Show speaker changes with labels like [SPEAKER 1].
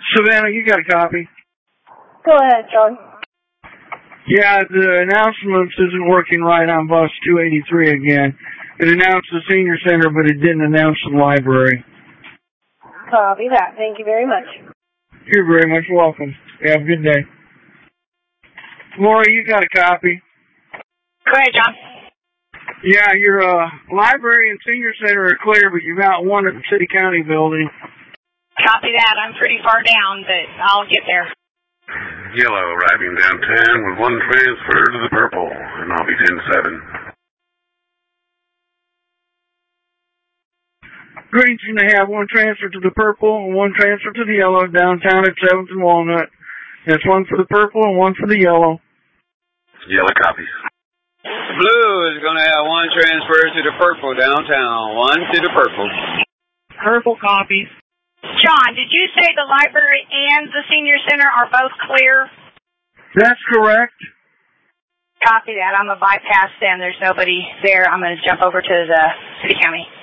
[SPEAKER 1] Savannah, you got a copy?
[SPEAKER 2] Go ahead, John.
[SPEAKER 1] Yeah, the announcements isn't working right on bus 283 again. It announced the senior center, but it didn't announce the library.
[SPEAKER 2] Copy that. Thank you very much.
[SPEAKER 1] You're very much welcome. Have a good day. Laura, you got a copy?
[SPEAKER 3] Go ahead, John.
[SPEAKER 1] Yeah, your library and senior center are clear, but you've got one at the city-county building.
[SPEAKER 3] Copy that. I'm pretty far down, but I'll get there.
[SPEAKER 4] Yellow arriving downtown with one transfer to the purple, and I'll be 10-7.
[SPEAKER 1] Green's going to have one transfer to the purple and one transfer to the yellow downtown at 7th and Walnut. That's one for the purple and one for the yellow.
[SPEAKER 4] Yellow copies.
[SPEAKER 5] Blue is going to have one transfer to the purple downtown, one to the purple.
[SPEAKER 1] Purple copies.
[SPEAKER 3] John, did you say the library and the senior center are both clear?
[SPEAKER 1] That's correct.
[SPEAKER 3] Copy that. I'm a bypass then. There's nobody there. I'm going to jump over to the city county.